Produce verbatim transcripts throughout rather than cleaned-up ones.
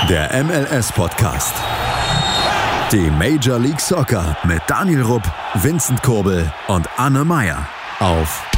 Der M L S-Podcast. Die Major League Soccer mit Daniel Rupp, Vincent Kurbel und Anne Meyer auf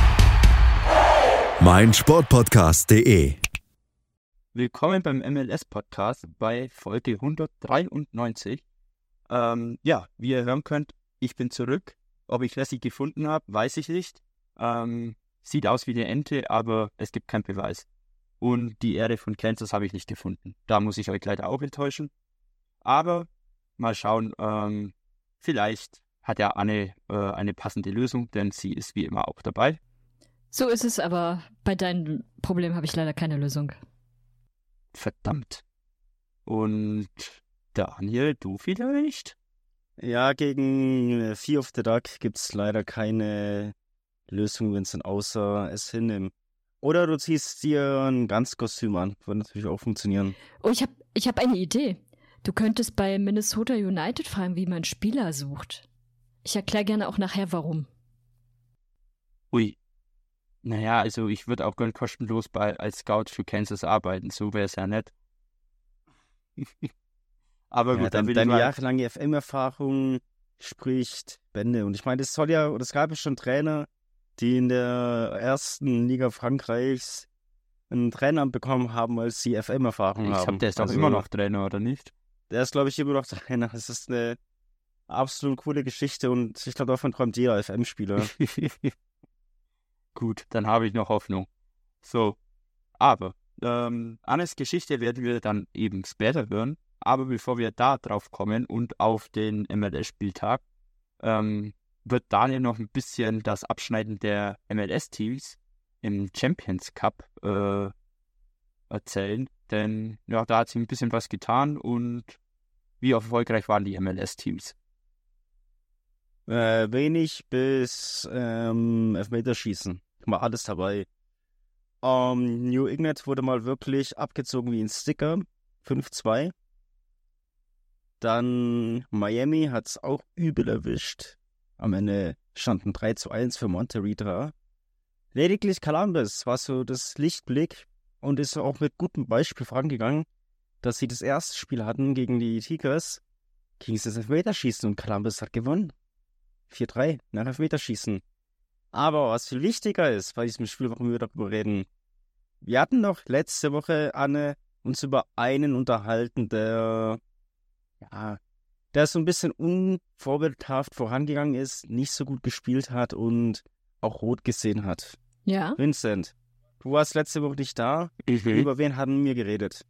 meinsportpodcast punkt de. Willkommen beim M L S-Podcast bei Folge hundertdreiundneunzig. Ähm, ja, wie ihr hören könnt, ich bin zurück. Ob ich Lassie gefunden habe, weiß ich nicht. Ähm, sieht aus wie eine Ente, aber es gibt keinen Beweis. Und die Erde von Kansas habe ich nicht gefunden. Da muss ich euch leider auch enttäuschen. Aber mal schauen, ähm, vielleicht hat ja Anne äh, eine passende Lösung, denn sie ist wie immer auch dabei. So ist es, aber bei deinem Problem habe ich leider keine Lösung. Verdammt. Und Daniel, du vielleicht? Ja, gegen Fear of the Dark gibt es leider keine Lösung, Vincent, außer es hinnehmen. Oder du ziehst dir ein Ganzkostüm an. Würde natürlich auch funktionieren. Oh, ich habe ich hab eine Idee. Du könntest bei Minnesota United fragen, wie man Spieler sucht. Ich erkläre gerne auch nachher, warum. Ui. Naja, also ich würde auch gern kostenlos bei, als Scout für Kansas arbeiten. So wäre es ja nett. Aber Ja, gut, dein, dann will deine ich mal... jahrelange F M-Erfahrung spricht Bände. Und ich meine, es soll ja, oder es gab ja schon Trainer, die in der ersten Liga Frankreichs ein Traineramt bekommen haben, weil sie F M-Erfahrung Ich haben. glaube, der ist doch Also, immer noch Trainer, oder nicht? Der ist, glaube ich, immer noch Trainer. Das ist eine absolut coole Geschichte und ich glaube, davon träumt jeder F M-Spieler. Gut, dann habe ich noch Hoffnung. So, aber ähm, Annes Geschichte werden wir dann eben später hören. Aber bevor wir da drauf kommen und auf den M L S-Spieltag, ähm, wird Daniel noch ein bisschen das Abschneiden der M L S-Teams im Champions Cup äh, erzählen. Denn ja, da hat sich ein bisschen was getan und wie erfolgreich waren die M L S-Teams? Äh, wenig bis ähm, Elfmeterschießen. War alles dabei. Um, New England wurde mal wirklich abgezogen wie ein Sticker. fünf zwei. Dann Miami hat es auch übel erwischt. Am Ende standen drei zu eins für Monterrey. Lediglich Columbus war so das Lichtblick und ist auch mit gutem Beispiel vorangegangen, dass sie das erste Spiel hatten gegen die Tigers. Ging es das Elfmeterschießen und Columbus hat gewonnen. vier drei nach Elfmeterschießen. Aber was viel wichtiger ist bei diesem Spiel, warum wir darüber reden, wir hatten noch letzte Woche, Anne, uns über einen unterhalten, der, ja, der so ein bisschen unvorbildhaft vorangegangen ist, nicht so gut gespielt hat und auch rot gesehen hat. Ja? Vincent, du warst letzte Woche nicht da. Mhm. Über wen haben wir geredet?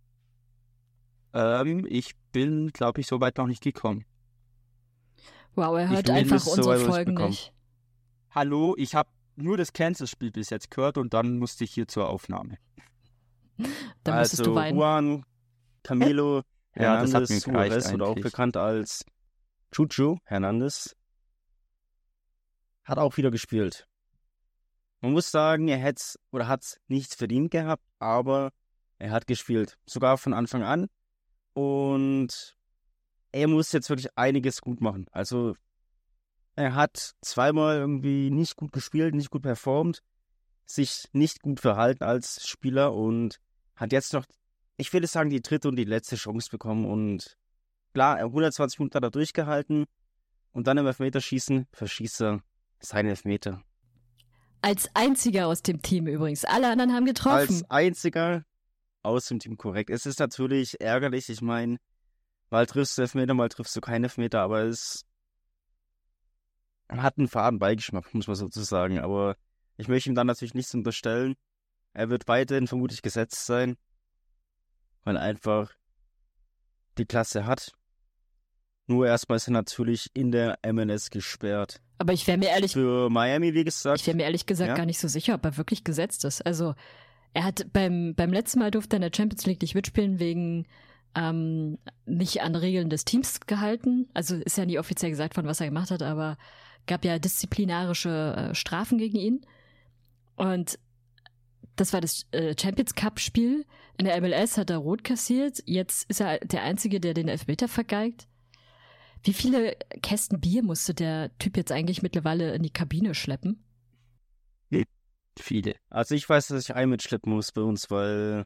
Ähm, ich bin, glaube ich, so weit noch nicht gekommen. Wow, er Ich hört will einfach es so unsere weit nicht Folgen bekommen. nicht. Hallo, ich habe nur das Kansas-Spiel bis jetzt gehört und dann musste ich hier zur Aufnahme. Da müsstest also du weinen. Juan, Camilo, Ja, das hat mir Hernandez, gereicht Suarez oder auch eigentlich. bekannt als Chuchu Hernandez, hat auch wieder gespielt. Man muss sagen, er hätte oder hat es nicht verdient gehabt, aber er hat gespielt. Sogar von Anfang an. Und er muss jetzt wirklich einiges gut machen. Also er hat zweimal irgendwie nicht gut gespielt, nicht gut performt, sich nicht gut verhalten als Spieler und hat jetzt noch, ich würde sagen, die dritte und die letzte Chance bekommen. Und klar, hundertzwanzig Minuten hat er durchgehalten und dann im Elfmeterschießen verschießt er seine Elfmeter. Als einziger aus dem Team übrigens. Alle anderen haben getroffen. Als einziger aus dem Team korrekt. Es ist natürlich ärgerlich, ich meine, mal triffst du Elfmeter, mal triffst du keinen Elfmeter, aber es hat einen faden Beigeschmack, muss man sozusagen. Aber ich möchte ihm dann natürlich nichts unterstellen. Er wird weiterhin vermutlich gesetzt sein, weil er einfach die Klasse hat. Nur erstmal ist er natürlich in der M L S gesperrt. Aber ich wäre mir ehrlich, Für Miami, wie gesagt. ich wäre mir ehrlich gesagt Ja? gar nicht so sicher, ob er wirklich gesetzt ist. Also er hat beim, beim letzten Mal durfte er in der Champions League nicht mitspielen wegen ähm, nicht an Regeln des Teams gehalten. Also ist ja nie offiziell gesagt worden, was er gemacht hat, aber gab ja disziplinarische äh, Strafen gegen ihn. Und das war das äh, Champions Cup Spiel. In der M L S hat er rot kassiert. Jetzt ist er der Einzige, der den Elfmeter vergeigt. Wie viele Kästen Bier musste der Typ jetzt eigentlich mittlerweile in die Kabine schleppen? Viele. Also ich weiß, dass ich ein mitschleppen muss bei uns, weil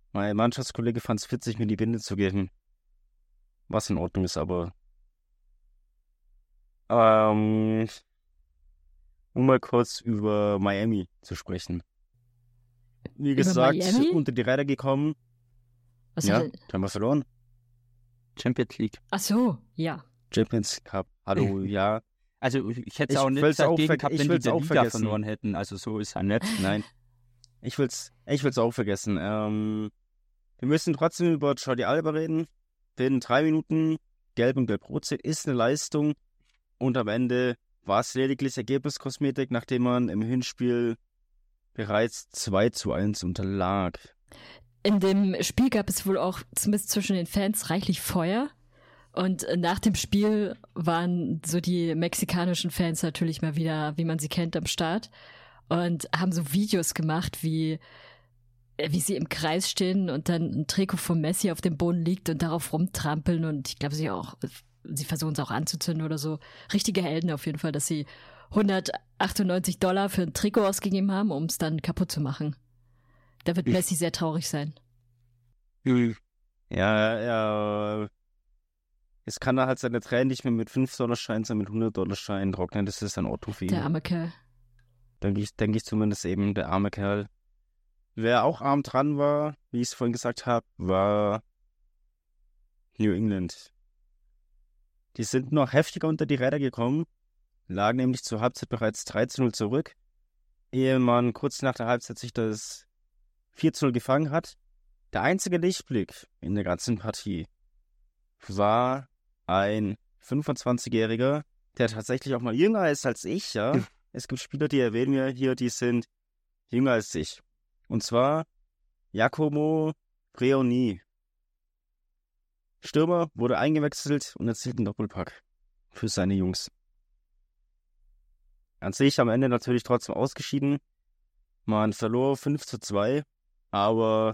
Mein Mannschaftskollege fand es witzig, mir die Binde zu geben. Was in Ordnung ist, aber ähm, um mal kurz über Miami zu sprechen. Wie Über gesagt, Miami? unter die Räder gekommen. Was Ja, hat haben wir verloren. Champions League. Ach so, ja. Champions Cup. Hallo, ja. Also ich hätte Ich auch nicht will's auch dagegen ver- gehabt, ich wenn die will's der auch Liga vergessen. verloren hätten. Also so ist er nicht. Nein. Ich will's, ich will's auch vergessen. Ähm, wir müssen trotzdem über Jordi Alba reden. Binnen drei Minuten gelb und gelb-rot ist eine Leistung. Und am Ende war es lediglich Ergebniskosmetik, nachdem man im Hinspiel bereits zwei zu eins unterlag. In dem Spiel gab es wohl auch zumindest zwischen den Fans reichlich Feuer. Und nach dem Spiel waren so die mexikanischen Fans natürlich mal wieder, wie man sie kennt, am Start. Und haben so Videos gemacht, wie, wie sie im Kreis stehen und dann ein Trikot von Messi auf dem Boden liegt und darauf rumtrampeln. Und ich glaube, sie auch, sie versuchen es auch anzuzünden oder so. Richtige Helden auf jeden Fall, dass sie hundertachtundneunzig Dollar für ein Trikot ausgegeben haben, um es dann kaputt zu machen. Da wird Messi sehr traurig sein. Mhm. Ja, ja. Jetzt kann er halt seine Tränen nicht mehr mit fünf Dollar Scheinen, sondern mit hundert Dollar Scheinen trocknen. Das ist ein Otto für ihn. Der arme Kerl. Denke ich, denke ich zumindest eben, der arme Kerl. Wer auch arm dran war, wie ich es vorhin gesagt habe, war New England. Die sind noch heftiger unter die Räder gekommen, lagen nämlich zur Halbzeit bereits drei zu null zurück, ehe man kurz nach der Halbzeit sich das vier zu null gefangen hat. Der einzige Lichtblick in der ganzen Partie war ein fünfundzwanzigjähriger, der tatsächlich auch mal jünger ist als ich, ja. Ja. Es gibt Spieler, die erwähnen wir hier, die sind jünger als ich. Und zwar Giacomo Brioni. Stürmer, wurde eingewechselt und erzielt einen Doppelpack für seine Jungs. An sich am Ende natürlich trotzdem ausgeschieden. Man verlor fünf zu zwei, aber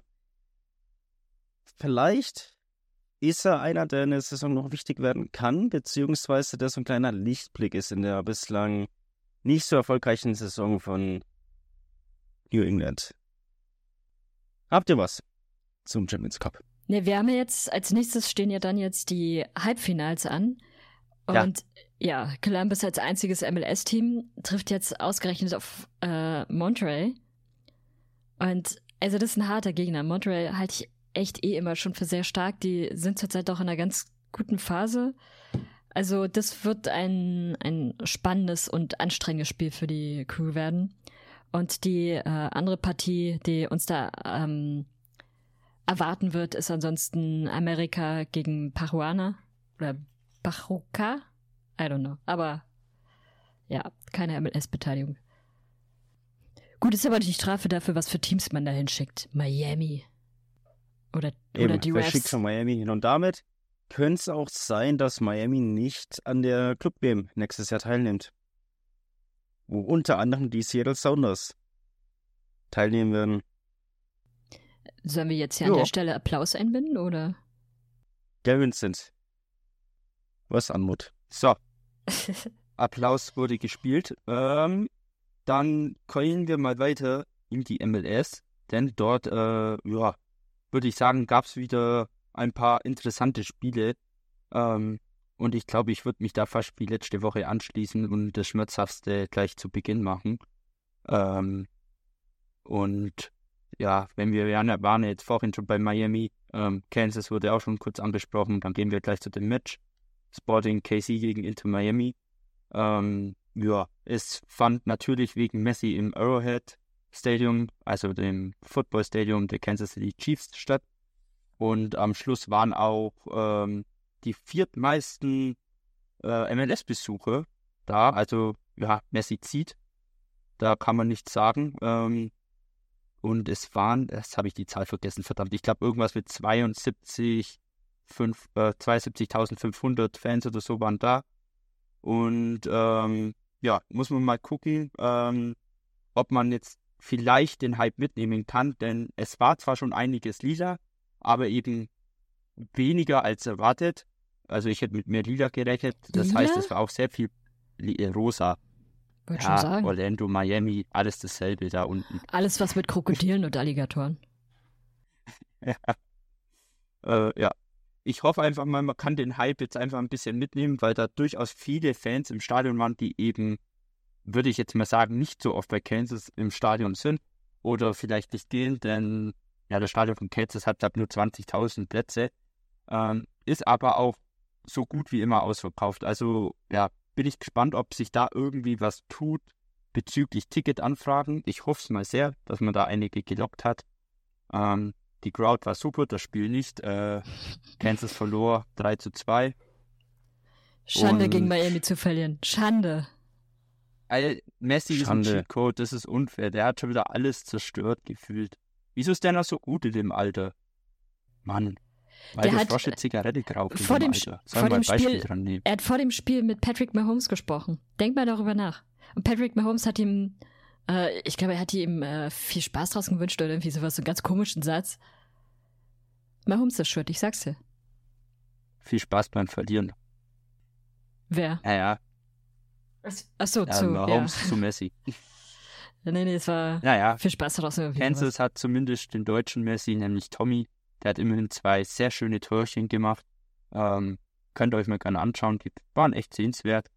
vielleicht ist er einer, der in der Saison noch wichtig werden kann, beziehungsweise der so ein kleiner Lichtblick ist in der bislang nicht so erfolgreichen Saison von New England. Habt ihr was zum Champions Cup? Ne, wir haben ja jetzt, als nächstes stehen ja dann jetzt die Halbfinals an. Und ja, ja Columbus als einziges M L S-Team trifft jetzt ausgerechnet auf äh, Montreal. Und also das ist ein harter Gegner. Montreal halte ich echt eh immer schon für sehr stark. Die sind zurzeit auch in einer ganz guten Phase. Also das wird ein, ein spannendes und anstrengendes Spiel für die Crew werden. Und die äh, andere Partie, die uns da ähm, erwarten wird, ist ansonsten Amerika gegen Paraguay oder Pachuca. I don't know. Aber ja, keine M L S-Beteiligung. Gut, ist aber die Strafe dafür, was für Teams man da hinschickt. Miami. Oder, Eben, oder die wer Refs. schickt schon Miami hin? Und damit könnte es auch sein, dass Miami nicht an der Club-B M nächstes Jahr teilnimmt. Wo unter anderem die Seattle Sounders teilnehmen werden. Sollen wir jetzt hier Jo. an der Stelle Applaus einbinden, oder? Der Vincent. Was Anmut. So, Applaus wurde gespielt. Ähm, dann gehen wir mal weiter in die M L S, denn dort, äh, ja, würde ich sagen, gab es wieder ein paar interessante Spiele. Ähm, und ich glaube, ich würde mich da fast wie letzte Woche anschließen und das Schmerzhaftste gleich zu Beginn machen. Ähm, und ja, wenn wir, wir waren jetzt vorhin schon bei Miami, ähm, Kansas wurde auch schon kurz angesprochen, dann gehen wir gleich zu dem Match. Sporting K C gegen Inter Miami. Ähm, ja, es fand natürlich wegen Messi im Arrowhead Stadium, also dem Football Stadium der Kansas City Chiefs statt. Und am Schluss waren auch ähm, die viertmeisten äh, M L S-Besucher da. Also ja, Messi zieht. Da kann man nichts sagen. Ähm, und es waren, jetzt habe ich die Zahl vergessen, verdammt, ich glaube irgendwas mit zweiundsiebzig fünf, äh, zweiundsiebzigtausendfünfhundert Fans oder so waren da. Und ähm, ja, muss man mal gucken, ähm, ob man jetzt vielleicht den Hype mitnehmen kann, denn es war zwar schon einiges lila, aber eben weniger als erwartet. Also ich hätte mit mehr lila gerechnet, das Lila? heißt, es war auch sehr viel li- äh, rosa. Wollte Ja, schon sagen. Orlando, Miami, alles dasselbe da unten. Alles was mit Krokodilen und Alligatoren. ja. Äh, ja. Ich hoffe einfach mal, man kann den Hype jetzt einfach ein bisschen mitnehmen, weil da durchaus viele Fans im Stadion waren, die eben, würde ich jetzt mal sagen, nicht so oft bei Kansas im Stadion sind oder vielleicht nicht gehen, denn ja, das Stadion von Kansas hat halt nur zwanzigtausend Plätze, ähm, ist aber auch so gut wie immer ausverkauft. Also ja, bin ich gespannt, ob sich da irgendwie was tut bezüglich Ticketanfragen. Ich hoffe es mal sehr, dass man da einige gelockt hat. Ähm, die Crowd war super, das Spiel nicht. Äh, Kansas verlor drei zu zwei. Schande Und- gegen Miami zu verlieren. Schande. Ey, Messi ist ein Schande. Cheatcode, das ist unfair. Der hat schon wieder alles zerstört gefühlt. Wieso ist der noch so gut in dem Alter? Mann. Weil Der der hat Frosche Zigarette geraucht in vor dem dem, Alter. vor Soll mal dem ein Beispiel Spiel, dran nehmen. er hat vor dem Spiel mit Patrick Mahomes gesprochen. Denk mal darüber nach. Und Patrick Mahomes hat ihm, äh, ich glaube, er hat ihm äh, viel Spaß draus gewünscht oder irgendwie sowas, so einen ganz komischen Satz. Mahomes ist schuld, ich sag's dir. Viel Spaß beim Verlieren. Wer? Ja, ja. Achso, ja zu, ja. Mahomes zu Messi. Nee, nee, es war Naja, viel Spaß daraus. irgendwie sowas. Kansas hat zumindest den deutschen Messi, nämlich Tommy. Der hat immerhin zwei sehr schöne Törchen gemacht. Ähm, könnt ihr euch mal gerne anschauen. Die waren echt sehenswert.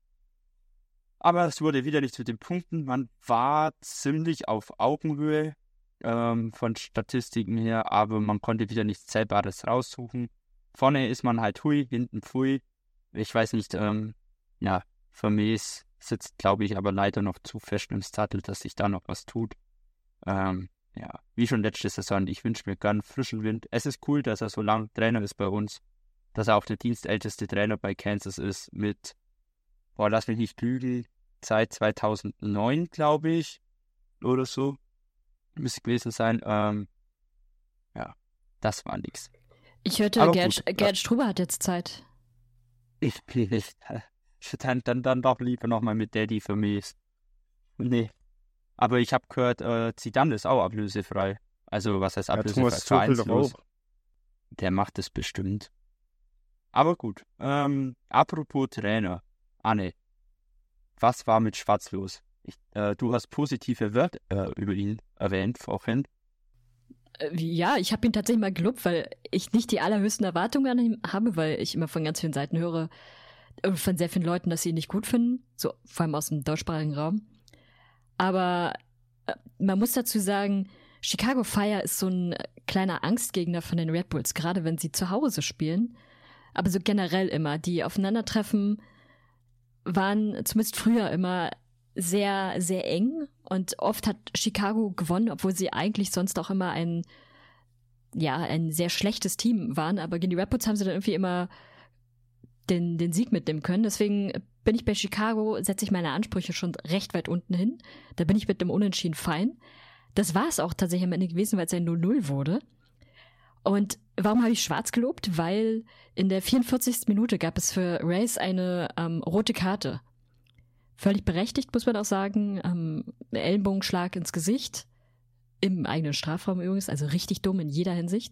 Aber es wurde wieder nichts mit den Punkten. Man war ziemlich auf Augenhöhe ähm, von Statistiken her, aber man konnte wieder nichts Zählbares raussuchen. Vorne ist man halt hui, hinten pfui. Ich weiß nicht, ähm, ja, Vermees sitzt, glaube ich, aber leider noch zu fest im Sattel, dass sich da noch was tut. Ähm, ja, wie schon letzte Saison, ich wünsche mir gern frischen Wind. Es ist cool, dass er so lang Trainer ist bei uns, dass er auch der dienstälteste Trainer bei Kansas ist mit, boah, lass mich nicht lügen, seit zweitausendneun, glaube ich, oder so, müsste gewesen sein. Ähm, ja, das war nix. Ich hörte, Aber Gerd, gut. Gerd Struber hat jetzt Zeit. Ich will nicht. Dann, dann, dann doch lieber nochmal mit Daddy Vermees. Nee. Aber ich habe gehört, äh, Zidane ist auch ablösefrei. Also, was heißt Ja, ablösefrei? Thomas Tuchel doch Vereinslos. auch. Der macht es bestimmt. Aber gut. Ähm, apropos Trainer. Anne, was war mit Schwarz los? Ich, äh, du hast positive Wörter äh, über ihn erwähnt vorhin. Äh, Ja, ich habe ihn tatsächlich mal gelobt, weil ich nicht die allerhöchsten Erwartungen an ihn habe, weil ich immer von ganz vielen Seiten höre, äh, von sehr vielen Leuten, dass sie ihn nicht gut finden, so vor allem aus dem deutschsprachigen Raum. Aber äh, man muss dazu sagen, Chicago Fire ist so ein kleiner Angstgegner von den Red Bulls, gerade wenn sie zu Hause spielen. Aber so generell immer. Die Aufeinandertreffen waren zumindest früher immer sehr, sehr eng. Und oft hat Chicago gewonnen, obwohl sie eigentlich sonst auch immer ein, ja, ein sehr schlechtes Team waren. Aber gegen die Red Bulls haben sie dann irgendwie immer den, den Sieg mitnehmen können. Deswegen bin ich bei Chicago, setze ich meine Ansprüche schon recht weit unten hin. Da bin ich mit dem Unentschieden fein. Das war es auch tatsächlich am Ende gewesen, weil es ein null null wurde. Und warum habe ich schwarz gelobt? Weil in der vierundvierzigsten Minute gab es für Race eine ähm, rote Karte. Völlig berechtigt, muss man auch sagen. Ähm, Ellenbogenschlag ins Gesicht. Im eigenen Strafraum übrigens. Also richtig dumm in jeder Hinsicht.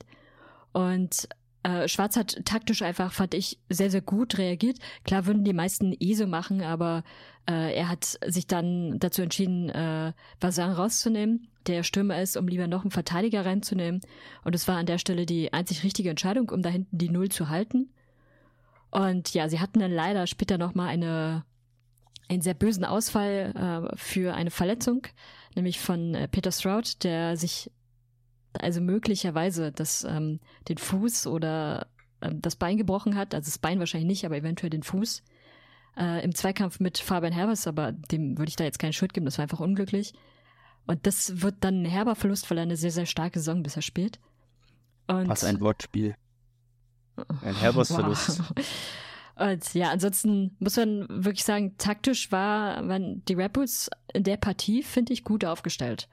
Und äh, Schwarz hat taktisch einfach, fand ich, sehr, sehr gut reagiert. Klar würden die meisten eh so machen, aber äh, er hat sich dann dazu entschieden, äh, Vasan rauszunehmen, der Stürmer ist, um lieber noch einen Verteidiger reinzunehmen. Und es war an der Stelle die einzig richtige Entscheidung, um da hinten die Null zu halten. Und ja, sie hatten dann leider später nochmal eine, einen sehr bösen Ausfall äh, für eine Verletzung, nämlich von äh, Peter Stroud, der sich also möglicherweise das, ähm, den Fuß oder ähm, das Bein gebrochen hat, also das Bein wahrscheinlich nicht, aber eventuell den Fuß, äh, im Zweikampf mit Fabian Herbers, aber dem würde ich da jetzt keinen Schuld geben, das war einfach unglücklich. Und das wird dann ein herber Verlust, weil er eine sehr, sehr starke Saison bisher spielt. Und Was ein Wortspiel. Ein herber Verlust. Und ja, ansonsten muss man wirklich sagen, taktisch war, waren die Red Bulls in der Partie, finde ich, gut aufgestellt.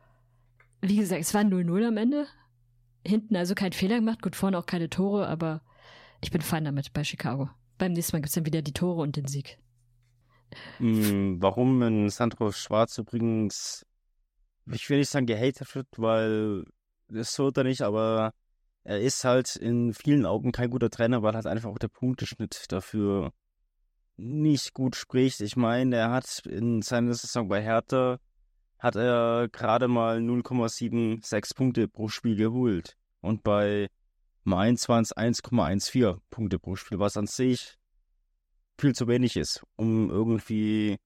Wie gesagt, es war null null am Ende. Hinten also kein Fehler gemacht, gut, vorne auch keine Tore, aber ich bin fein damit bei Chicago. Beim nächsten Mal gibt es dann wieder die Tore und den Sieg. Hm, warum in Sandro Schwarz übrigens, ich will nicht sagen gehatet wird, weil das so oder nicht, aber er ist halt in vielen Augen kein guter Trainer, weil halt einfach auch der Punkteschnitt dafür nicht gut spricht. Ich meine, er hat in seiner Saison bei Hertha hat er gerade mal null Komma sechsundsiebzig Punkte pro Spiel geholt. Und bei Mainz waren es eins Komma vierzehn Punkte pro Spiel, was an sich viel zu wenig ist, um irgendwie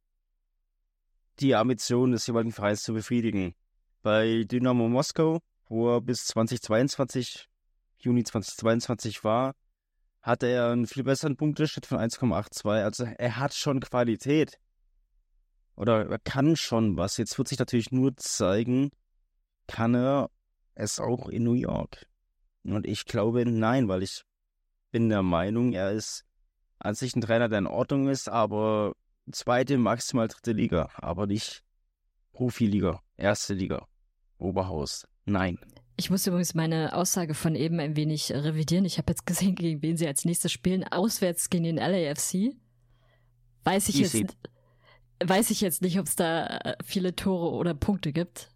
die Ambition des jeweiligen Vereins zu befriedigen. Bei Dynamo Moskau, wo er bis zweitausendzweiundzwanzig, Juni zweitausendzweiundzwanzig war, hatte er einen viel besseren Punkteschnitt von eins Komma zweiundachtzig. Also er hat schon Qualität. Oder er kann schon was. Jetzt wird sich natürlich nur zeigen, kann er es auch in New York? Und ich glaube, nein, weil ich bin der Meinung, er ist an sich ein Trainer, der in Ordnung ist, aber zweite, maximal dritte Liga, aber nicht Profiliga, erste Liga, Oberhaus. Nein. Ich muss übrigens meine Aussage von eben ein wenig revidieren. Ich habe jetzt gesehen, gegen wen sie als nächstes spielen. Auswärts gegen den L A F C. Weiß ich Easy. jetzt, weiß ich jetzt nicht, ob es da viele Tore oder Punkte gibt.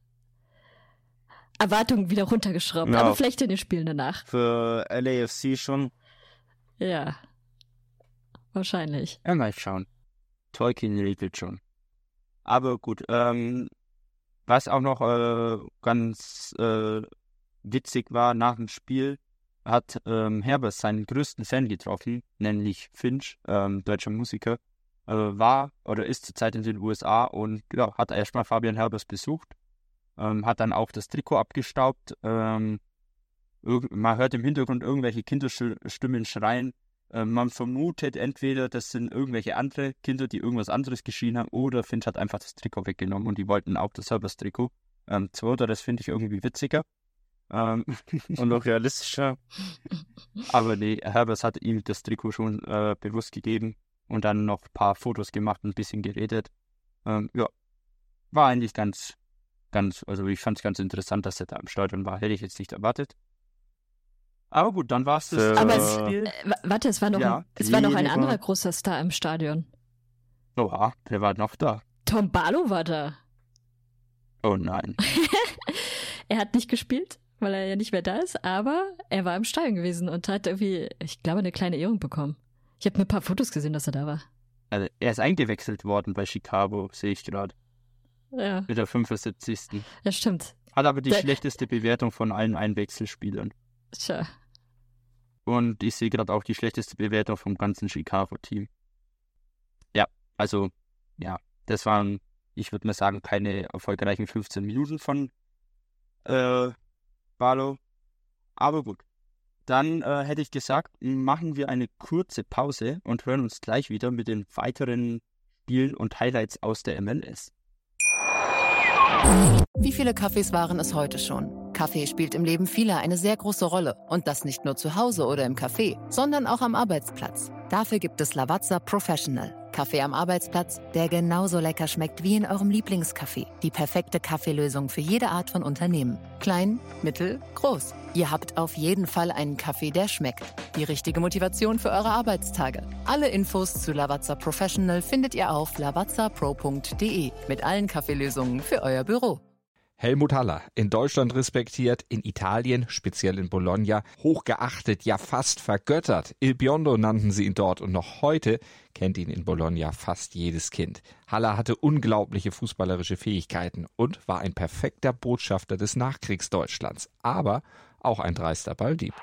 Erwartungen wieder runtergeschraubt, Ja. aber vielleicht in den Spielen danach. Für L A F C schon. Ja, wahrscheinlich. Ja, mal schauen. Tolkien regelt schon. Aber gut, ähm, was auch noch äh, ganz äh, witzig war, nach dem Spiel hat ähm, Herbert seinen größten Fan getroffen, nämlich Finch, ähm, deutscher Musiker, äh, war oder ist zurzeit in den U S A und ja, hat erstmal Fabian Herbers besucht, ähm, hat dann auch das Trikot abgestaubt. Ähm, irg- man hört im Hintergrund irgendwelche Kinderstimmen schreien. Ähm, man vermutet entweder, das sind irgendwelche andere Kinder, die irgendwas anderes geschrien haben, oder Finch hat einfach das Trikot weggenommen und die wollten auch das Herbers-Trikot. Ähm, zweiter, das finde ich irgendwie witziger. Ähm, Und noch realistischer. aber nee, Herbers hat ihm das Trikot schon äh, bewusst gegeben und dann noch ein paar Fotos gemacht und ein bisschen geredet. Ähm, ja, war eigentlich ganz, ganz, also ich fand es ganz interessant, dass er da im Stadion war. Hätte ich jetzt nicht erwartet. Aber gut, dann war es das. Äh, Aber äh, es, Spiel. äh, wa- warte, es war noch, Ja, ein, es war noch ein lieber- anderer großer Star im Stadion. Oha, der war noch da. Tom Barlow war da. Oh nein. Er hat nicht gespielt, weil er ja nicht mehr da ist, aber er war im Stadion gewesen und hat irgendwie, ich glaube, eine kleine Ehrung bekommen. Ich habe mir ein paar Fotos gesehen, dass er da war. Also, er ist eingewechselt worden bei Chicago, sehe ich gerade. Ja, Mit der fünfundsiebzigsten das stimmt. Hat aber die Der- schlechteste Bewertung von allen Einwechselspielern. Tja. Und ich sehe gerade auch die schlechteste Bewertung vom ganzen Chicago-Team. Ja, also, ja, das waren, ich würde mal sagen, keine erfolgreichen fünfzehn Minuten von äh, Barlow. Aber gut. Dann äh, hätte ich gesagt, machen wir eine kurze Pause und hören uns gleich wieder mit den weiteren Spielen und Highlights aus der M L S. Wie viele Kaffees waren es heute schon? Kaffee spielt im Leben vieler eine sehr große Rolle. Und das nicht nur zu Hause oder im Café, sondern auch am Arbeitsplatz. Dafür gibt es Lavazza Professional. Kaffee am Arbeitsplatz, der genauso lecker schmeckt wie in eurem Lieblingscafé. Die perfekte Kaffeelösung für jede Art von Unternehmen. Klein, mittel, groß. Ihr habt auf jeden Fall einen Kaffee, der schmeckt. Die richtige Motivation für eure Arbeitstage. Alle Infos zu Lavazza Professional findet ihr auf lavazza pro punkt de mit allen Kaffeelösungen für euer Büro. Helmut Haller, in Deutschland respektiert, in Italien, speziell in Bologna, hochgeachtet, ja fast vergöttert. Il Biondo nannten sie ihn dort und noch heute kennt ihn in Bologna fast jedes Kind. Haller hatte unglaubliche fußballerische Fähigkeiten und war ein perfekter Botschafter des Nachkriegsdeutschlands, aber auch ein dreister Balldieb.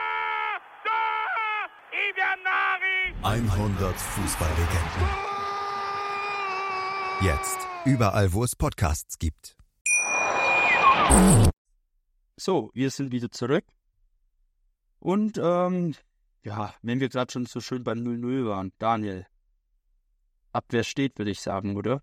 hundert Fußballlegenden. Jetzt überall, wo es Podcasts gibt. So, wir sind wieder zurück. Und, ähm, ja, wenn wir gerade schon so schön bei null null waren, Daniel, Abwehr steht, würde ich sagen, oder?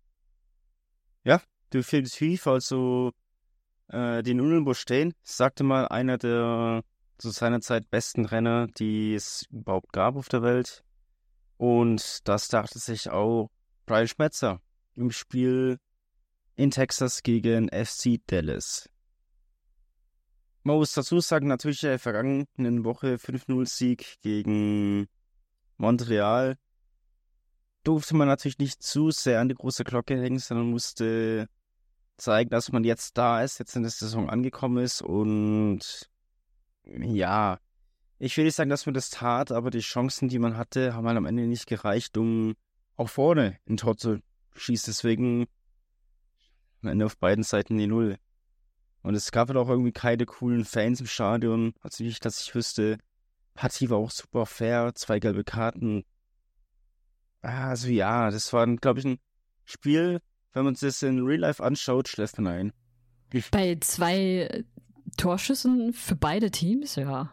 Definitiv, also äh, die Nudeln muss stehen. Sagte mal einer der zu seiner Zeit besten Renner, die es überhaupt gab auf der Welt. Und das dachte sich auch Brian Schmetzer im Spiel in Texas gegen F C Dallas. Man muss dazu sagen, natürlich in der vergangenen Woche fünf null Sieg gegen Montreal. Durfte man natürlich nicht zu sehr an die große Glocke hängen, sondern musste zeigen, dass man jetzt da ist, jetzt in der Saison angekommen ist. Und ja, ich will nicht sagen, dass man das tat, aber die Chancen, die man hatte, haben halt am Ende nicht gereicht, um auch vorne ein Tor zu schießen. Deswegen am Ende auf beiden Seiten die Null. Und es gab halt auch irgendwie keine coolen Fans im Stadion. Also nicht, dass ich wüsste. Partie war auch super fair. Zwei gelbe Karten. Also ja, das war, glaube ich, ein Spiel, wenn man sich das in Real Life anschaut, schläft man ein. Bei zwei Torschüssen für beide Teams, ja.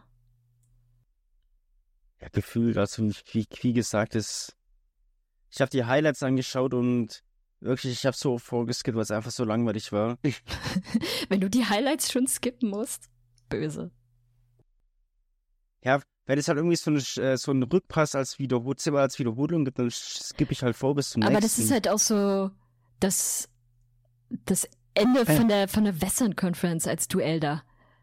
Ja, gefühlt, also wie, wie gesagt, ist, ich habe die Highlights angeschaut und wirklich, ich habe so vorgeskippt, weil es einfach so langweilig war. Wenn du die Highlights schon skippen musst, böse. Ja, wenn es halt irgendwie so, eine, so einen Rückpass als, Wiederhol- als Wiederholung gibt, dann skippe ich halt vor bis zum Aber nächsten. das ist halt auch so das, das Ende von der, von der Western Conference als Duell da.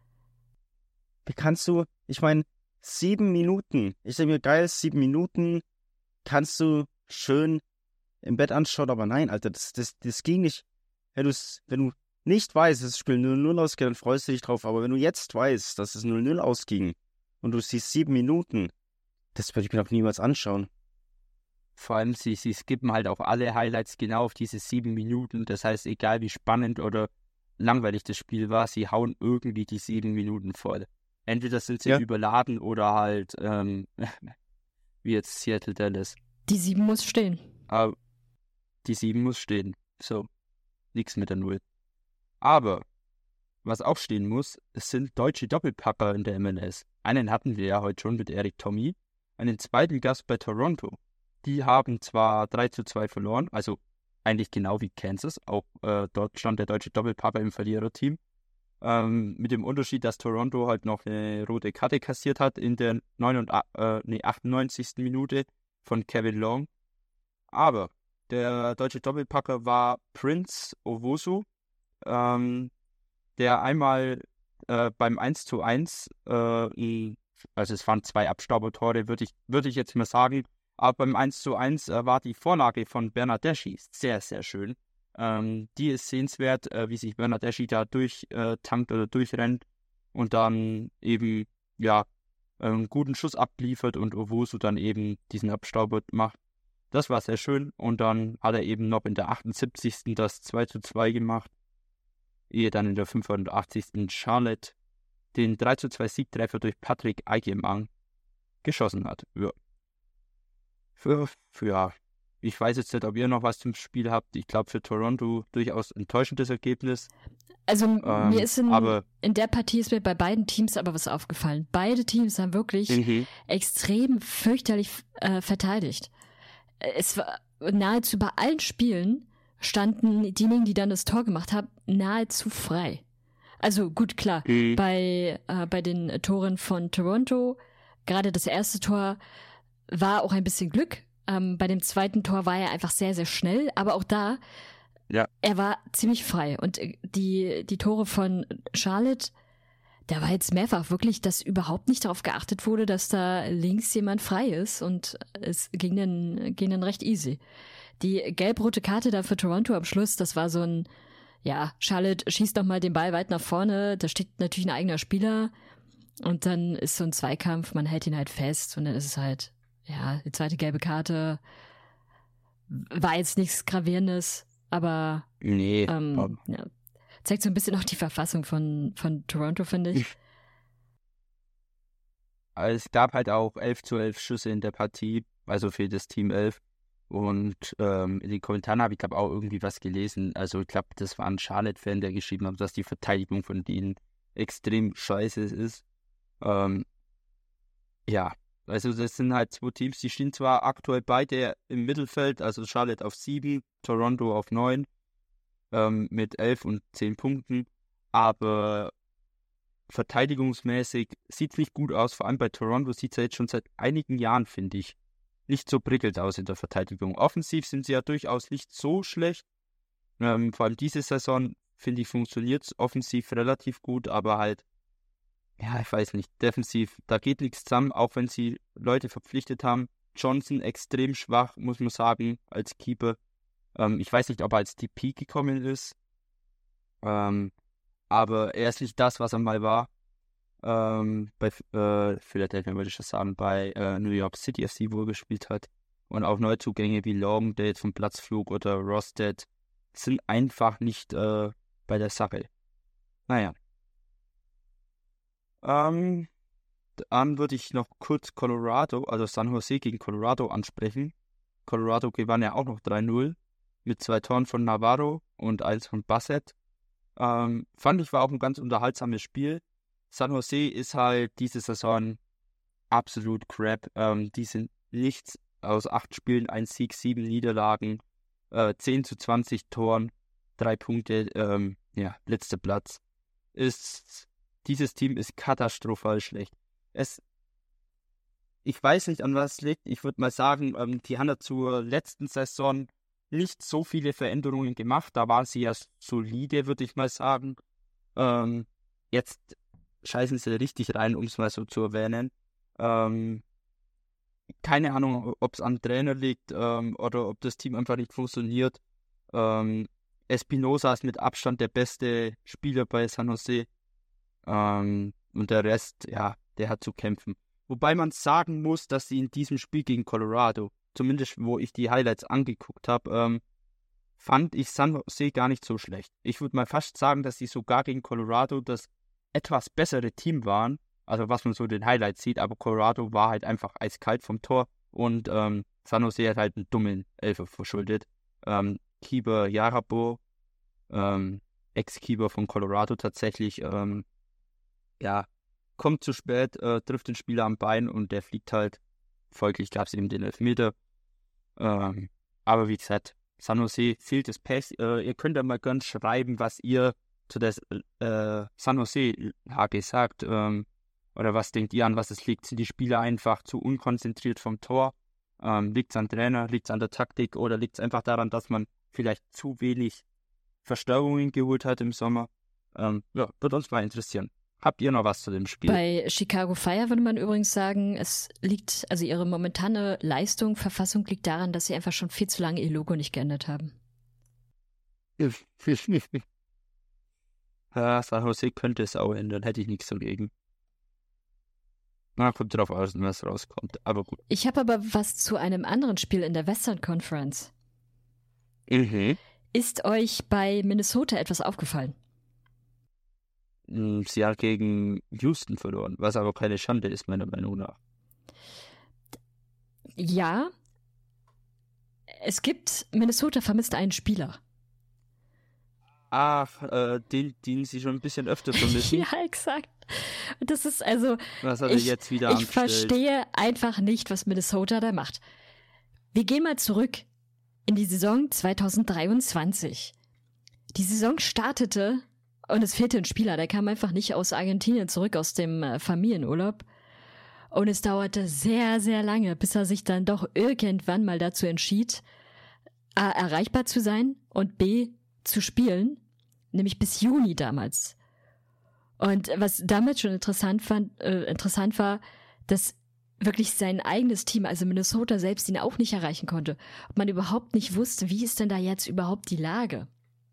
Wie kannst du, ich meine, sieben Minuten, ich denke mir, geil, sieben Minuten kannst du schön im Bett anschauen, aber nein, Alter, das, das, das ging nicht. Wenn, wenn du nicht weißt, dass das Spiel null null ausgeht, dann freust du dich drauf, aber wenn du jetzt weißt, dass es null null ausging und du siehst sieben Minuten, das würde ich mir doch niemals anschauen. Vor allem, sie, sie skippen halt auch alle Highlights genau auf diese sieben Minuten. Das heißt, egal wie spannend oder langweilig das Spiel war, sie hauen irgendwie die sieben Minuten voll. Entweder sind sie ja. überladen oder halt, ähm, wie jetzt Seattle Dallas. Die sieben muss stehen. Aber die sieben muss stehen. So, nichts mit der Null. Aber, was auch stehen muss, es sind deutsche Doppelpacker in der M L S. Einen hatten wir ja heute schon mit Erik Thommy. Einen zweiten Gast bei Toronto. Die haben zwar drei zu zwei verloren, also eigentlich genau wie Kansas. Auch äh, dort stand der deutsche Doppelpacker im Verliererteam. Ähm, mit dem Unterschied, dass Toronto halt noch eine rote Karte kassiert hat in der neunundachtzigsten Äh, nee, achtundneunzigsten Minute von Kevin Long. Aber der deutsche Doppelpacker war Prince Owosu, ähm, der einmal äh, beim eins zu eins, äh, also es waren zwei Abstaubertore, würde ich, würd ich jetzt mal sagen, aber beim eins zu eins äh, war die Vorlage von Bernardeschi sehr, sehr schön. Ähm, die ist sehenswert, äh, wie sich Bernardeschi da durchtankt äh, oder durchrennt und dann eben, ja, einen guten Schuss abliefert und Owosu dann eben diesen Abstauber macht. Das war sehr schön und dann hat er eben noch in der achtundsiebzigsten das zwei zu zwei gemacht, ehe dann in der fünfundachtzigsten Charlotte den drei zu zwei Siegtreffer durch Patrick Eigemang geschossen hat. Ja. Für, für, ja, ich weiß jetzt nicht, ob ihr noch was zum Spiel habt. Ich glaube, für Toronto durchaus enttäuschendes Ergebnis. Also ähm, mir ist in, aber, in der Partie ist mir bei beiden Teams aber was aufgefallen. Beide Teams haben wirklich mhm. extrem fürchterlich äh, verteidigt. Es war nahezu bei allen Spielen standen diejenigen, die dann das Tor gemacht haben, nahezu frei. Also gut, klar, mhm. bei, äh, bei den Toren von Toronto, gerade das erste Tor war auch ein bisschen Glück. Ähm, bei dem zweiten Tor war er einfach sehr, sehr schnell, aber auch da, ja. er war ziemlich frei. Und die, die Tore von Charlotte, da war jetzt mehrfach wirklich, dass überhaupt nicht darauf geachtet wurde, dass da links jemand frei ist und es ging dann, ging dann recht easy. Die gelb-rote Karte da für Toronto am Schluss, das war so ein, ja, Charlotte schießt noch mal den Ball weit nach vorne, da steht natürlich ein eigener Spieler und dann ist so ein Zweikampf, man hält ihn halt fest und dann ist es halt, ja, die zweite gelbe Karte war jetzt nichts Gravierendes, aber nee, ähm, ja, zeigt so ein bisschen auch die Verfassung von, von Toronto, finde ich. Es gab halt auch elf zu elf Schüsse in der Partie, also für das Team elf. Und ähm, in den Kommentaren habe ich, glaube auch irgendwie was gelesen. Also ich glaube, das war ein Charlotte-Fan, der geschrieben hat, dass die Verteidigung von denen extrem scheiße ist. Ähm, ja, also das sind halt zwei Teams, die stehen zwar aktuell beide im Mittelfeld, also Charlotte auf sieben, Toronto auf neun, ähm, mit elf und zehn Punkten, aber verteidigungsmäßig sieht es nicht gut aus, vor allem bei Toronto sieht es ja jetzt schon seit einigen Jahren, finde ich, nicht so prickelnd aus in der Verteidigung. Offensiv sind sie ja durchaus nicht so schlecht, ähm, vor allem diese Saison, finde ich, funktioniert es offensiv relativ gut, aber halt, ja, ich weiß nicht, defensiv, da geht nichts zusammen, auch wenn sie Leute verpflichtet haben. Johnson extrem schwach, muss man sagen, als Keeper. Ähm, ich weiß nicht, ob er als D P gekommen ist, ähm, aber er ist nicht das, was er mal war. Ähm, bei äh, Philadelphia würde ich das sagen, bei äh, New York City F C, wo er gespielt hat. Und auch Neuzugänge wie Long, der jetzt vom Platz flog, oder Rosted sind einfach nicht äh, bei der Sache. Naja, Ähm, dann würde ich noch kurz Colorado, also San Jose gegen Colorado ansprechen. Colorado gewann ja auch noch drei null mit zwei Toren von Navarro und eins von Bassett. Ähm, fand ich, war auch ein ganz unterhaltsames Spiel. San Jose ist halt diese Saison absolut crap. Ähm, die sind nichts aus acht Spielen, ein Sieg, sieben Niederlagen, äh, zehn zu zwanzig Toren, drei Punkte, ähm, ja, letzter Platz. Ist, dieses Team ist katastrophal schlecht. Es, ich weiß nicht, an was es liegt. Ich würde mal sagen, ähm, die haben ja zur letzten Saison nicht so viele Veränderungen gemacht. Da waren sie ja solide, würde ich mal sagen. Ähm, jetzt scheißen sie richtig rein, um es mal so zu erwähnen. Ähm, keine Ahnung, ob es am Trainer liegt ähm, oder ob das Team einfach nicht funktioniert. Ähm, Espinosa ist mit Abstand der beste Spieler bei San Jose. Ähm, und der Rest, ja, der hat zu kämpfen. Wobei man sagen muss, dass sie in diesem Spiel gegen Colorado, zumindest wo ich die Highlights angeguckt habe, ähm, fand ich San Jose gar nicht so schlecht. Ich würde mal fast sagen, dass sie sogar gegen Colorado das etwas bessere Team waren, also was man so in den Highlights sieht, aber Colorado war halt einfach eiskalt vom Tor und ähm, San Jose hat halt einen dummen Elfer verschuldet. Ähm, Keeper Yarabo, ähm, Ex-Keeper von Colorado tatsächlich, ähm, ja, kommt zu spät, äh, trifft den Spieler am Bein und der fliegt halt. Folglich gab es eben den Elfmeter. Ähm, aber wie gesagt, San Jose fehlt das Pass. Äh, ihr könnt ja mal ganz schreiben, was ihr zu der äh, San Jose-Lage sagt. Ähm, oder was denkt ihr, an was es liegt? Sind die Spieler einfach zu unkonzentriert vom Tor? Ähm, liegt es am Trainer? Liegt es an der Taktik? Oder liegt es einfach daran, dass man vielleicht zu wenig Verstärkungen geholt hat im Sommer? Ähm, ja, würde uns mal interessieren. Habt ihr noch was zu dem Spiel? Bei Chicago Fire würde man übrigens sagen, es liegt, also ihre momentane Leistung, Verfassung liegt daran, dass sie einfach schon viel zu lange ihr Logo nicht geändert haben. Ja, San Jose könnte es auch ändern, hätte ich nichts dagegen. Na, kommt drauf aus, was rauskommt, aber gut. Ich habe aber was zu einem anderen Spiel in der Western Conference. Mhm. Ist euch bei Minnesota etwas aufgefallen? Sie hat gegen Houston verloren, was aber keine Schande ist, meiner Meinung nach. Ja, es gibt, Minnesota vermisst einen Spieler. Ach, äh, den, den sie schon ein bisschen öfter vermissen. Ja, exakt. Und das ist also, was hat ich, er jetzt wieder ich angestellt? verstehe einfach nicht, was Minnesota da macht. Wir gehen mal zurück in die Saison zwanzig dreiundzwanzig. Die Saison startete und es fehlte ein Spieler, der kam einfach nicht aus Argentinien zurück, aus dem äh, Familienurlaub. Und es dauerte sehr, sehr lange, bis er sich dann doch irgendwann mal dazu entschied, A, erreichbar zu sein und B, zu spielen, nämlich bis Juni damals. Und was damals schon interessant, fand, äh, interessant war, dass wirklich sein eigenes Team, also Minnesota selbst, ihn auch nicht erreichen konnte. Und man überhaupt nicht wusste, wie ist denn da jetzt überhaupt die Lage?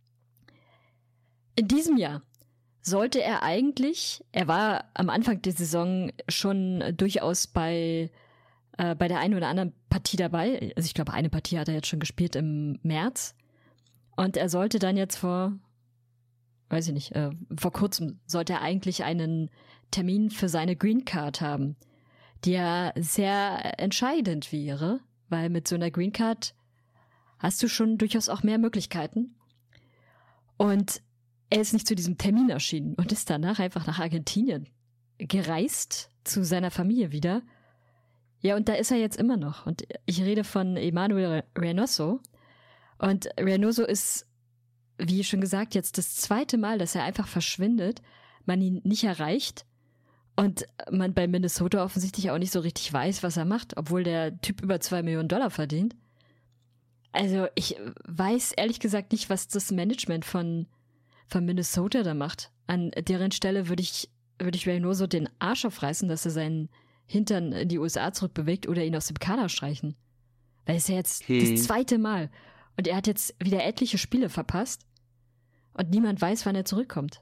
In diesem Jahr sollte er eigentlich, er war am Anfang der Saison schon durchaus bei, äh, bei der einen oder anderen Partie dabei. Also ich glaube, eine Partie hat er jetzt schon gespielt im März. Und er sollte dann jetzt vor, weiß ich nicht, äh, vor kurzem sollte er eigentlich einen Termin für seine Green Card haben, die ja sehr entscheidend wäre, weil mit so einer Green Card hast du schon durchaus auch mehr Möglichkeiten. Und er ist nicht zu diesem Termin erschienen und ist danach einfach nach Argentinien gereist, zu seiner Familie wieder. Ja, und da ist er jetzt immer noch. Und ich rede von Emanuel Reynoso. Und Reynoso ist, wie schon gesagt, jetzt das zweite Mal, dass er einfach verschwindet, man ihn nicht erreicht und man bei Minnesota offensichtlich auch nicht so richtig weiß, was er macht, obwohl der Typ über zwei Millionen Dollar verdient. Also ich weiß ehrlich gesagt nicht, was das Management von von Minnesota da macht. An deren Stelle würde ich, würde ich Reynoso den Arsch aufreißen, dass er seinen Hintern in die U S A zurückbewegt oder ihn aus dem Kader streichen. Weil es ja jetzt hm. das zweite Mal. Und er hat jetzt wieder etliche Spiele verpasst und niemand weiß, wann er zurückkommt.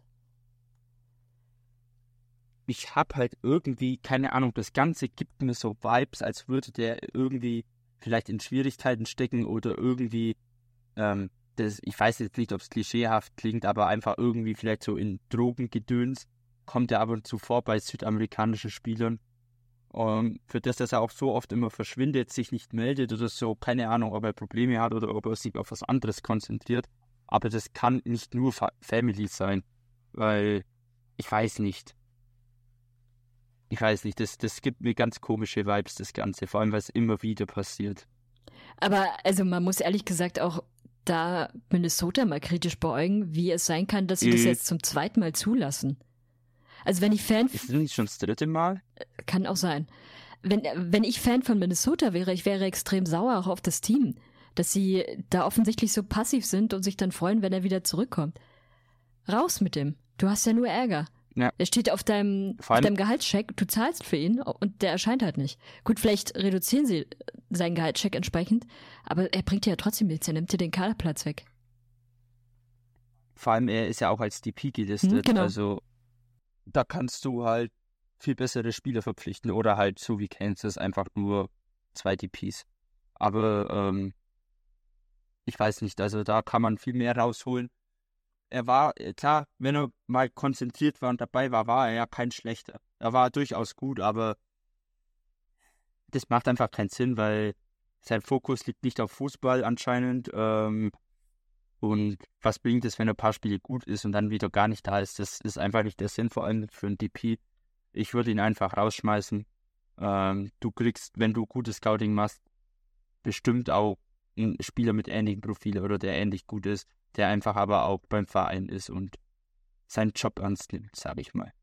Ich habe halt irgendwie, keine Ahnung, das Ganze gibt mir so Vibes, als würde der irgendwie vielleicht in Schwierigkeiten stecken oder irgendwie ähm, Das, ich weiß jetzt nicht, ob es klischeehaft klingt, aber einfach irgendwie vielleicht so in Drogengedöns. kommt ja ab und zu vor bei südamerikanischen Spielern. Um, für das, dass er auch so oft immer verschwindet, sich nicht meldet oder so, keine Ahnung, ob er Probleme hat oder ob er sich auf was anderes konzentriert. Aber das kann nicht nur Fa- Family sein, weil ich weiß nicht. Ich weiß nicht, das, das gibt mir ganz komische Vibes, das Ganze, vor allem, weil es immer wieder passiert. Aber also man muss ehrlich gesagt auch da Minnesota mal kritisch beäugen, wie es sein kann, dass sie das Äh. jetzt zum zweiten Mal zulassen. Also wenn ich Fan... Ist das nicht schon das dritte Mal? Kann auch sein. Wenn, wenn ich Fan von Minnesota wäre, ich wäre extrem sauer auch auf das Team, dass sie da offensichtlich so passiv sind und sich dann freuen, wenn er wieder zurückkommt. Raus mit dem. Du hast ja nur Ärger. Ja. Er steht auf deinem, Vor allem- auf deinem Gehaltscheck, du zahlst für ihn und der erscheint halt nicht. Gut, vielleicht reduzieren sie seinen Gehaltscheck entsprechend, aber er bringt dir ja trotzdem nichts, er nimmt dir den Kaderplatz weg. Vor allem, er ist ja auch als D P gelistet, Hm, genau. also da kannst du halt viel bessere Spieler verpflichten oder halt so wie Kansas einfach nur zwei D Ps. Aber ähm, ich weiß nicht, also da kann man viel mehr rausholen. Er war, äh, klar, wenn er mal konzentriert war und dabei war, war er ja kein schlechter. Er war durchaus gut, aber das macht einfach keinen Sinn, weil sein Fokus liegt nicht auf Fußball anscheinend. Ähm, und was bringt es, wenn er ein paar Spiele gut ist und dann wieder gar nicht da ist? Das ist einfach nicht der Sinn, vor allem für einen D P. Ich würde ihn einfach rausschmeißen. Ähm, du kriegst, wenn du gutes Scouting machst, bestimmt auch einen Spieler mit ähnlichem Profil oder der ähnlich gut ist, der einfach aber auch beim Verein ist und seinen Job ernst nimmt, sage ich mal.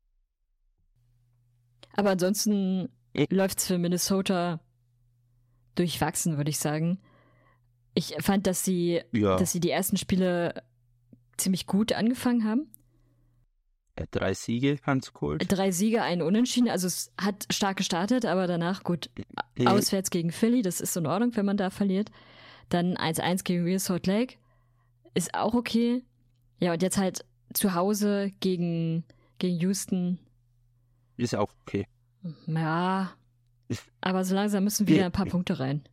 Aber ansonsten Eh. läuft es für Minnesota durchwachsen, würde ich sagen. Ich fand, dass sie, Ja. dass sie die ersten Spiele ziemlich gut angefangen haben. Er hat drei Siege, Hans geholt. Drei Siege, ein Unentschieden. Also es hat stark gestartet, aber danach gut. Nee. Auswärts gegen Philly, das ist in Ordnung, wenn man da verliert. Dann eins eins gegen Real Salt Lake. Ist auch okay. Ja, und jetzt halt zu Hause gegen, gegen Houston. Ist auch okay. Ja, aber so langsam müssen wieder Nee. ein paar Punkte rein.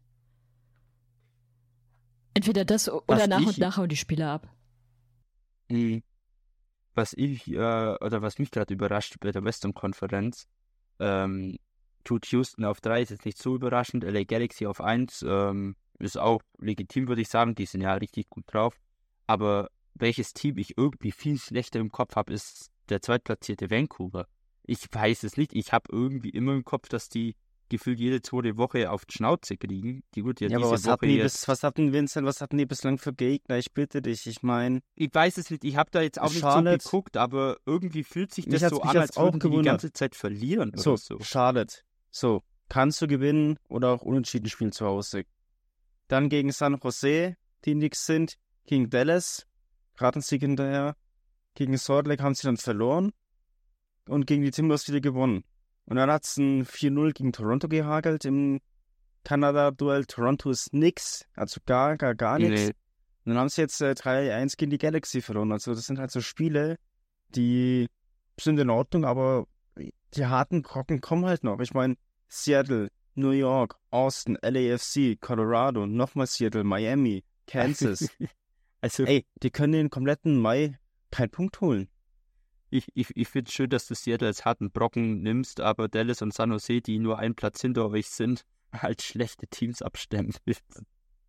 Entweder das oder Was nach ich- und nach hauen die Spieler ab. Mhm. Was ich, äh, oder was mich gerade überrascht bei der Western-Konferenz, ähm, tut Houston auf drei, ist jetzt nicht so überraschend, L A Galaxy auf eins, ähm, ist auch legitim, würde ich sagen, die sind ja richtig gut drauf, aber welches Team ich irgendwie viel schlechter im Kopf habe, ist der zweitplatzierte Vancouver. Ich weiß es nicht, ich habe irgendwie immer im Kopf, dass die gefühlt jede zweite Woche auf die Schnauze kriegen. Die wird ja, Ja, diese aber was Woche hatten, die jetzt... bis, was hatten Vincent, was hatten die bislang für Gegner? Ich bitte dich, ich meine, Ich weiß es nicht, ich habe da jetzt auch nicht Charlotte- so geguckt, aber irgendwie fühlt sich Mich das hat's- so mich an, hat's als auch würden die die gewundert. ganze Zeit verlieren so, oder so. Charlotte. So, kannst du gewinnen oder auch unentschieden spielen zu Hause. Dann gegen San Jose, die nix sind, gegen Dallas, gerade ein Sieg hinterher, gegen Salt Lake haben sie dann verloren und gegen die Timbers wieder gewonnen. Und dann hat es ein vier null gegen Toronto gehagelt im Kanada-Duell. Toronto ist nix, also gar, gar, gar nichts. Nee. Und dann haben sie jetzt äh, drei eins gegen die Galaxy verloren. Also das sind halt so Spiele, die sind in Ordnung, aber die harten Brocken kommen halt noch. Ich meine, Seattle, New York, Austin, L A F C, Colorado, nochmal Seattle, Miami, Kansas. Also Ey, die können den kompletten Mai keinen Punkt holen. ich, ich, ich finde es schön, dass du Seattle als harten Brocken nimmst, aber Dallas und San Jose, die nur einen Platz hinter euch sind, als schlechte Teams abstemmen willst.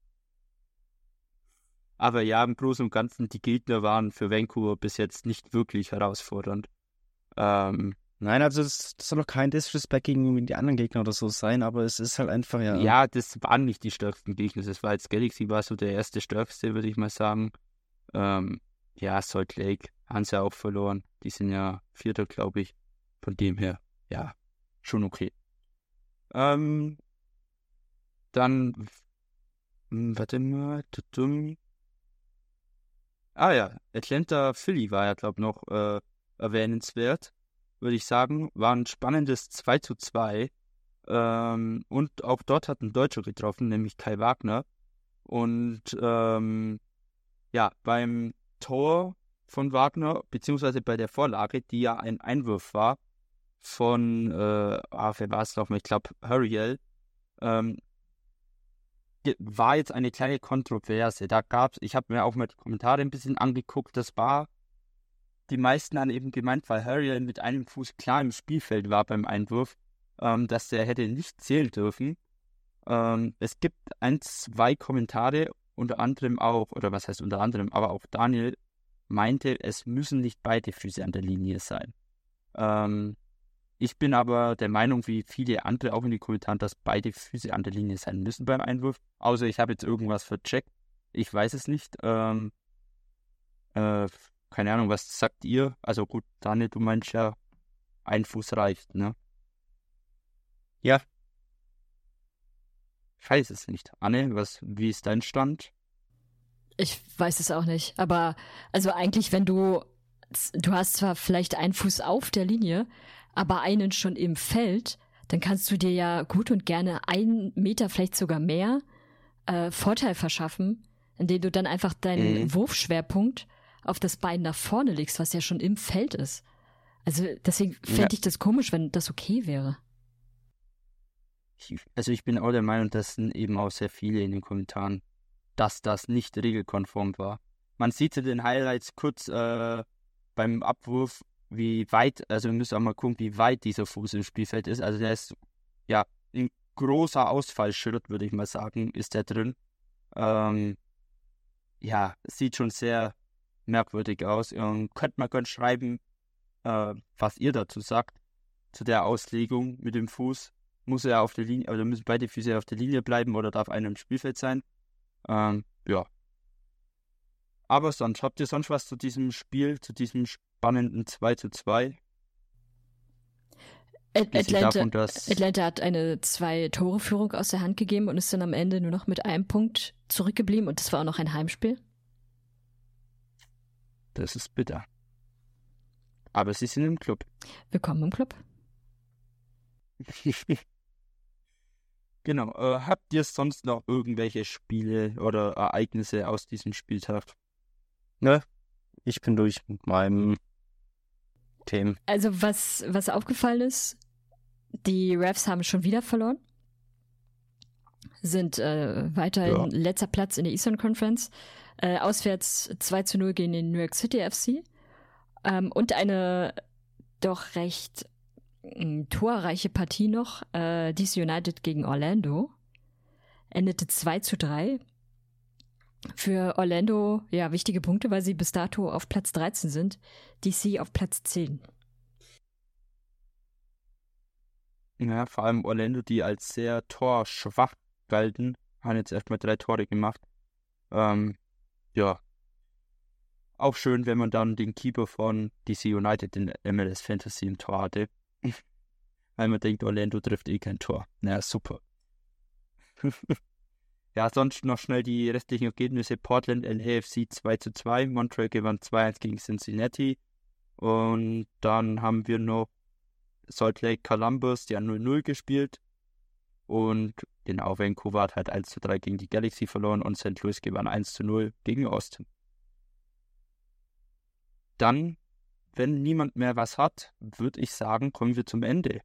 Aber ja, im Großen und Ganzen, die Gegner waren für Vancouver bis jetzt nicht wirklich herausfordernd. Ähm, Nein, also das, das soll doch kein Disrespect gegen die anderen Gegner oder so sein, aber es ist halt einfach, ja. Ja, das waren nicht die stärksten Gegner. Das war jetzt Galaxy, war so der erste stärkste, würde ich mal sagen. Ähm, ja, Salt Lake haben sie auch verloren. Die sind ja Vierter, glaube ich. Von dem her, ja, schon okay. Ähm, dann, hm, warte mal, tutum. Ah ja, Atlanta Philly war ja, glaube ich, noch äh, erwähnenswert, würde ich sagen. War ein spannendes zwei zu zwei. Ähm, und auch dort hat ein Deutscher getroffen, nämlich Kai Wagner. Und ähm, ja, beim Tor von Wagner, beziehungsweise bei der Vorlage, die ja ein Einwurf war, von, äh, ah, wer war es nochmal? Ich glaube, Hurriel, ähm, war jetzt eine kleine Kontroverse. Da gab's, ich habe mir auch mal die Kommentare ein bisschen angeguckt, das war die meisten haben eben gemeint, weil Harry mit einem Fuß klar im Spielfeld war beim Einwurf, ähm, dass der hätte nicht zählen dürfen. Ähm, es gibt ein, zwei Kommentare, unter anderem auch, oder was heißt unter anderem, aber auch Daniel meinte, es müssen nicht beide Füße an der Linie sein. Ähm, ich bin aber der Meinung, wie viele andere auch in den Kommentaren, dass beide Füße an der Linie sein müssen beim Einwurf. Außer ich habe jetzt irgendwas vercheckt. Ich weiß es nicht. Ähm, äh, keine Ahnung, was sagt ihr? Also gut, Daniel, du meinst ja, ein Fuß reicht, ne? Ja. Ich weiß es nicht. Anne, was, wie ist dein Stand? Ich weiß es auch nicht. Aber also eigentlich, wenn du, du hast zwar vielleicht einen Fuß auf der Linie, aber einen schon im Feld, dann kannst du dir ja gut und gerne einen Meter, vielleicht sogar mehr, äh, Vorteil verschaffen, indem du dann einfach deinen Mhm. Wurfschwerpunkt auf das Bein nach vorne legst, was ja schon im Feld ist. Also deswegen fände Ja. ich das komisch, wenn das okay wäre. Ich, also ich bin auch der Meinung, dass sind eben auch sehr viele in den Kommentaren, dass das nicht regelkonform war. Man sieht in den Highlights kurz äh, beim Abwurf, wie weit, also wir müssen auch mal gucken, wie weit dieser Fuß im Spielfeld ist. Also der ist, ja, ein großer Ausfallschritt, würde ich mal sagen, ist der drin. Ähm, ja, sieht schon sehr merkwürdig aus. Und könnt mal gerne schreiben, äh, was ihr dazu sagt, zu der Auslegung mit dem Fuß. Muss er auf der Linie, oder müssen beide Füße auf der Linie bleiben oder darf einer im Spielfeld sein? Ähm, ja. Aber sonst, habt ihr sonst was zu diesem Spiel, zu diesem spannenden zwei zu zwei? At- Bisschen Atlanta, davon, dass- Atlanta hat eine Zwei-Tore-Führung aus der Hand gegeben und ist dann am Ende nur noch mit einem Punkt zurückgeblieben und das war auch noch ein Heimspiel. Das ist bitter. Aber sie sind im Club. Willkommen im Club. Genau. Äh, habt ihr sonst noch irgendwelche Spiele oder Ereignisse aus diesem Spieltag? Ne? Ich bin durch mit meinem Themen. Also was, was aufgefallen ist, die Refs haben schon wieder verloren, sind äh, weiterhin Ja. letzter Platz in der Eastern Conference, äh, auswärts zwei zu null gegen den New York City F C ähm, und eine doch recht mh, torreiche Partie noch, äh, D C United gegen Orlando, endete zwei zu drei. Für Orlando, ja, wichtige Punkte, weil sie bis dato auf Platz dreizehn sind, D C auf Platz zehn. Ja, vor allem Orlando, die als sehr torschwach galten, haben jetzt erstmal drei Tore gemacht. Ähm, ja. Auch schön, wenn man dann den Keeper von D C United in M L S Fantasy im Tor hatte. Weil man denkt, Orlando trifft eh kein Tor. Na, super. Ja, sonst noch schnell die restlichen Ergebnisse. Portland L A F C zwei zu zwei, Montreal gewann zwei eins gegen Cincinnati. Und dann haben wir noch Salt Lake Columbus, die haben null null gespielt. Und genau, Vancouver hat halt eins zu drei gegen die Galaxy verloren und Saint Louis gewann eins zu null gegen Austin. Dann, wenn niemand mehr was hat, würde ich sagen, kommen wir zum Ende.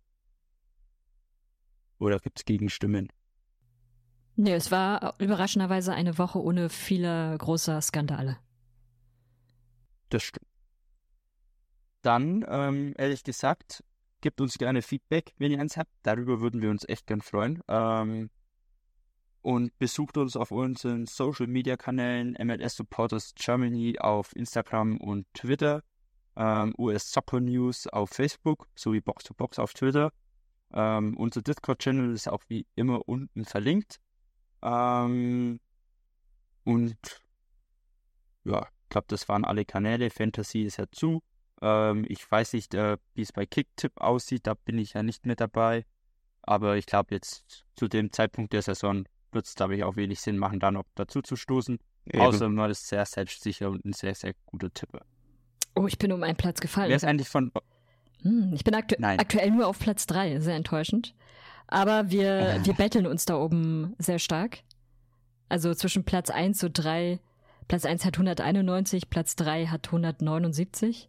Oder gibt es Gegenstimmen? Nee, es war überraschenderweise eine Woche ohne viele große Skandale. Das stimmt. Dann, ähm, ehrlich gesagt, gebt uns gerne Feedback, wenn ihr eins habt. Darüber würden wir uns echt gern freuen. Ähm, und besucht uns auf unseren Social-Media-Kanälen M L S Supporters Germany auf Instagram und Twitter, ähm, U S Soccer News auf Facebook sowie Box to Box auf Twitter. Ähm, unser Discord-Channel ist auch wie immer unten verlinkt. Ähm, und ja, ich glaube, das waren alle Kanäle. Fantasy ist ja zu. Ähm, ich weiß nicht, äh, wie es bei Kicktipp aussieht. Da bin ich ja nicht mehr dabei. Aber ich glaube, jetzt zu dem Zeitpunkt der Saison wird es, glaube ich, auch wenig Sinn machen, da noch dazu zu stoßen. Eben. Außer man ist sehr selbstsicher und ein sehr, sehr guter Tipper. Oh, ich bin um einen Platz gefallen. Wer ist eigentlich von... Hm, ich bin aktu Nein. aktuell nur auf Platz drei, sehr enttäuschend. Aber wir, wir betteln uns da oben sehr stark. Also zwischen Platz eins und drei. Platz eins hat hunderteinundneunzig, Platz drei hat hundertneunundsiebzig.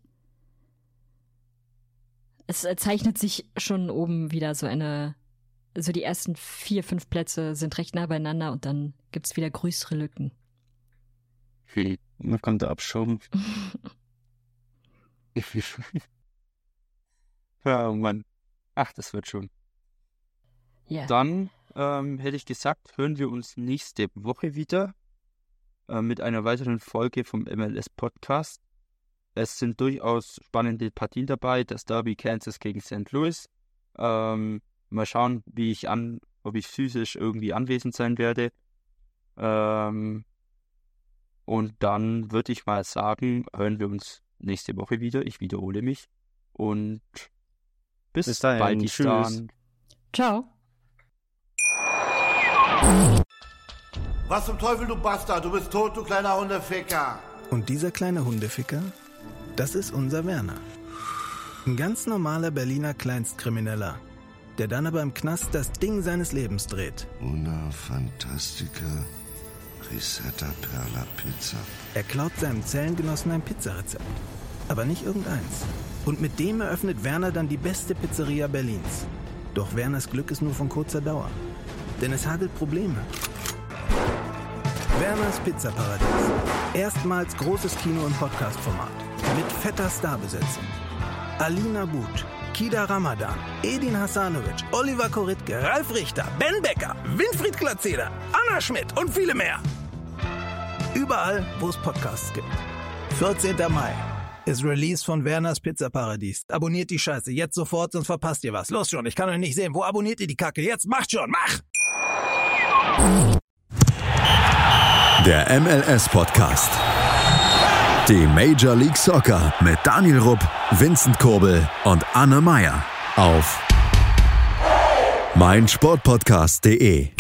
Es äh, zeichnet sich schon oben wieder so eine, so die ersten vier, fünf Plätze sind recht nah beieinander und dann gibt's wieder größere Lücken. Man kann da abschoben. Ja, Mann. Ach, das wird schon. Ja. Dann ähm, hätte ich gesagt, hören wir uns nächste Woche wieder äh, mit einer weiteren Folge vom M L S-Podcast. Es sind durchaus spannende Partien dabei. Das Derby Kansas gegen Sankt Louis. Ähm, mal schauen, wie ich an, ob ich physisch irgendwie anwesend sein werde. Ähm, und dann würde ich mal sagen, hören wir uns nächste Woche wieder. Ich wiederhole mich. Und bis, Bis dahin, bald. tschüss. Dann. Ciao. Was zum Teufel, du Bastard? Du bist tot, du kleiner Hundeficker. Und dieser kleine Hundeficker, das ist unser Werner. Ein ganz normaler Berliner Kleinstkrimineller, der dann aber im Knast das Ding seines Lebens dreht. Una Fantastica Risetta Perla Pizza. Er klaut seinem Zellengenossen ein Pizzarezept. Aber nicht irgendeins. Und mit dem eröffnet Werner dann die beste Pizzeria Berlins. Doch Werners Glück ist nur von kurzer Dauer. Denn es hagelt Probleme. Werners Pizzaparadies. Erstmals großes Kino- und Podcast-Format. Mit fetter Starbesetzung. Alina But, Kida Ramadan, Edin Hasanovic, Oliver Koritke, Ralf Richter, Ben Becker, Winfried Glatzeder, Anna Schmidt und viele mehr. Überall, wo es Podcasts gibt. vierzehnter Mai ist Release von Werners Pizzaparadies. Abonniert die Scheiße jetzt sofort, sonst verpasst ihr was. Los schon, ich kann euch nicht sehen. Wo abonniert ihr die Kacke? Jetzt macht schon, mach! Der M L S-Podcast. Die Major League Soccer mit Daniel Rupp, Vincent Kurbel und Anne Meyer auf meinsportpodcast punkt de.